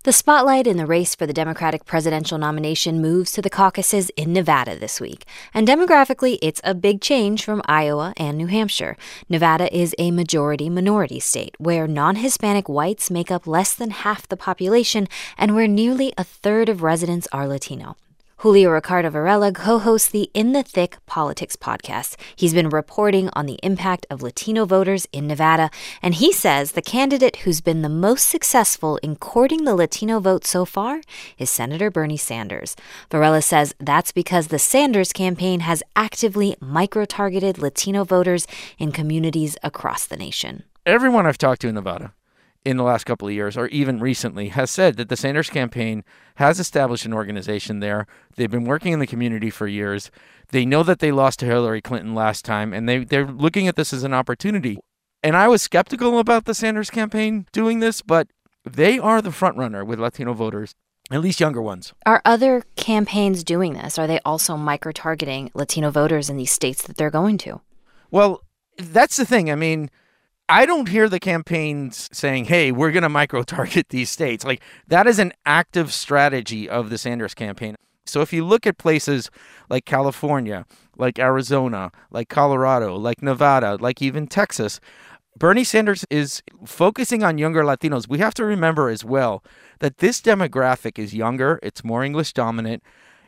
The spotlight in the race for the Democratic presidential nomination moves to the caucuses in Nevada this week. And demographically, it's a big change from Iowa and New Hampshire. Nevada is a majority-minority state where non-Hispanic whites make up less than half the population and where nearly a third of residents are Latino. Julio Ricardo Varela co-hosts the In the Thick Politics podcast. He's been reporting on the impact of Latino voters in Nevada, and he says the candidate who's been the most successful in courting the Latino vote so far is Senator Bernie Sanders. Varela says that's because the Sanders campaign has actively micro-targeted Latino voters in communities across the nation. Everyone I've talked to in Nevada in the last couple of years, or even recently, has said that the Sanders campaign has established an organization there. They've been working in the community for years. They know that they lost to Hillary Clinton last time, and they're looking at this as an opportunity. And I was skeptical about the Sanders campaign doing this, but they are the front runner with Latino voters, at least younger ones. Are other campaigns doing this? Are they also micro-targeting Latino voters in these states that they're going to? Well, that's the thing. I mean, I don't hear the campaigns saying, hey, we're going to micro-target these states. Like, that is an active strategy of the Sanders campaign. So if you look at places like California, like Arizona, like Colorado, like Nevada, like even Texas, Bernie Sanders is focusing on younger Latinos. We have to remember as well that this demographic is younger. It's more English dominant.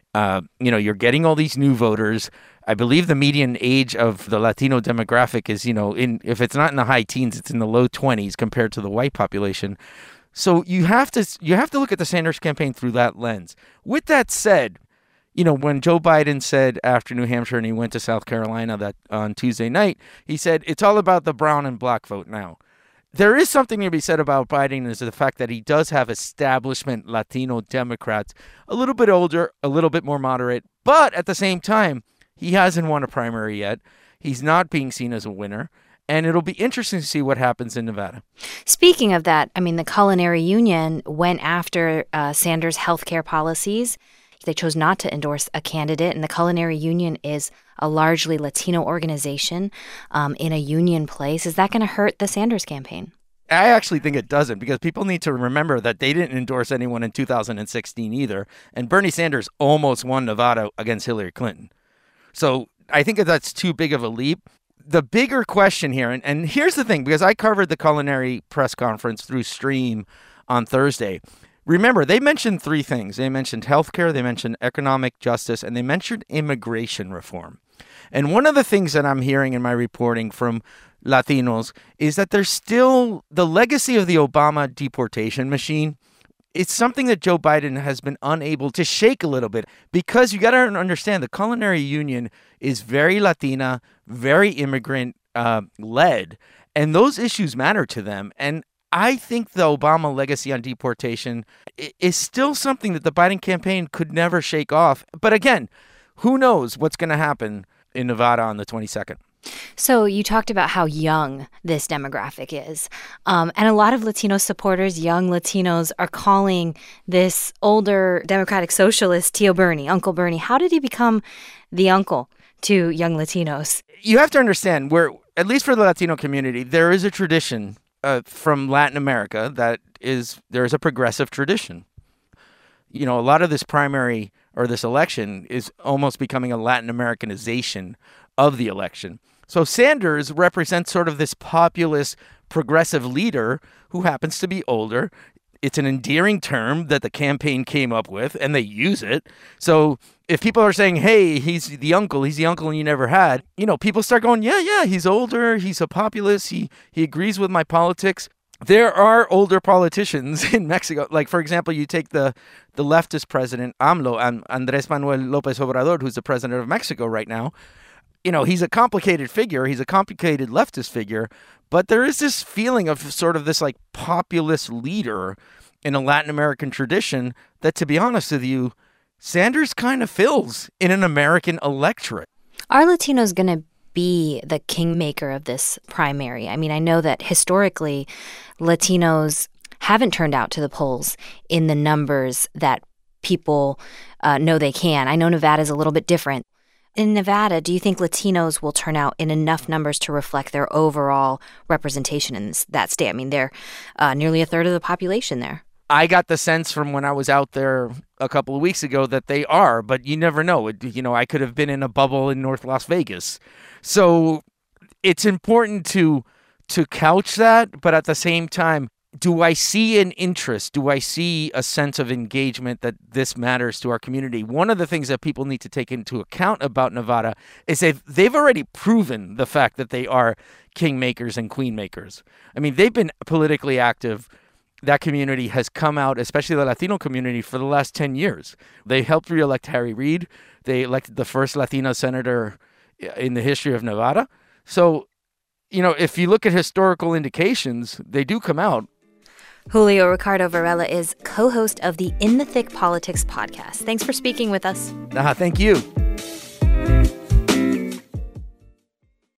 You're getting all these new voters. I believe the median age of the Latino demographic is, if it's not in the high teens, it's in the low 20s compared to the white population. So you have to look at the Sanders campaign through that lens. With that said, when Joe Biden said after New Hampshire and he went to South Carolina that on Tuesday night, he said it's all about the brown and black vote now. There is something to be said about Biden is the fact that he does have establishment Latino Democrats, a little bit older, a little bit more moderate, but at the same time, he hasn't won a primary yet. He's not being seen as a winner, and it'll be interesting to see what happens in Nevada. Speaking of that, the Culinary Union went after Sanders' healthcare policies. They chose not to endorse a candidate, and the Culinary Union is a largely Latino organization in a union place. Is that going to hurt the Sanders campaign? I actually think it doesn't, because people need to remember that they didn't endorse anyone in 2016 either, and Bernie Sanders almost won Nevada against Hillary Clinton. So I think that's too big of a leap. The bigger question here, and here's the thing, because I covered the culinary press conference through Stream on Thursday. Remember, they mentioned three things. They mentioned healthcare, they mentioned economic justice, and they mentioned immigration reform. And one of the things that I'm hearing in my reporting from Latinos is that there's still the legacy of the Obama deportation machine. It's something that Joe Biden has been unable to shake a little bit, because you got to understand the Culinary Union is very Latina, very immigrant led, and those issues matter to them. And I think the Obama legacy on deportation is still something that the Biden campaign could never shake off. But again, who knows what's going to happen in Nevada on the 22nd. So you talked about how young this demographic is. And a lot of Latino supporters, young Latinos, are calling this older Democratic socialist Tio Bernie, Uncle Bernie. How did he become the uncle to young Latinos? You have to understand, at least for the Latino community, there is a tradition from Latin America there is a progressive tradition. A lot of this primary or this election is almost becoming a Latin Americanization of the election. So Sanders represents sort of this populist progressive leader who happens to be older. It's an endearing term that the campaign came up with, and they use it. So if people are saying, hey, he's the uncle you never had, people start going, yeah, he's older, he's a populist, he agrees with my politics. There are older politicians in Mexico. Like, for example, you take the leftist president, AMLO, and Andrés Manuel López Obrador, who's the president of Mexico right now. He's a complicated figure. He's a complicated leftist figure. But there is this feeling of sort of this like populist leader in a Latin American tradition that, to be honest with you, Sanders kind of fills in an American electorate. Are Latinos going to be the kingmaker of this primary? I know that historically, Latinos haven't turned out to the polls in the numbers that people know they can. I know Nevada's a little bit different. In Nevada, do you think Latinos will turn out in enough numbers to reflect their overall representation in that state? They're nearly a third of the population there. I got the sense from when I was out there a couple of weeks ago that they are, but you never know. I could have been in a bubble in North Las Vegas. So it's important to couch that, but at the same time, do I see an interest? Do I see a sense of engagement that this matters to our community? One of the things that people need to take into account about Nevada is they've already proven the fact that they are kingmakers and queenmakers. I mean, they've been politically active. That community has come out, especially the Latino community, for the last 10 years. They helped re-elect Harry Reid. They elected the first Latina senator in the history of Nevada. So, if you look at historical indications, they do come out. Julio Ricardo Varela is co-host of the In the Thick Politics podcast. Thanks for speaking with us. Thank you.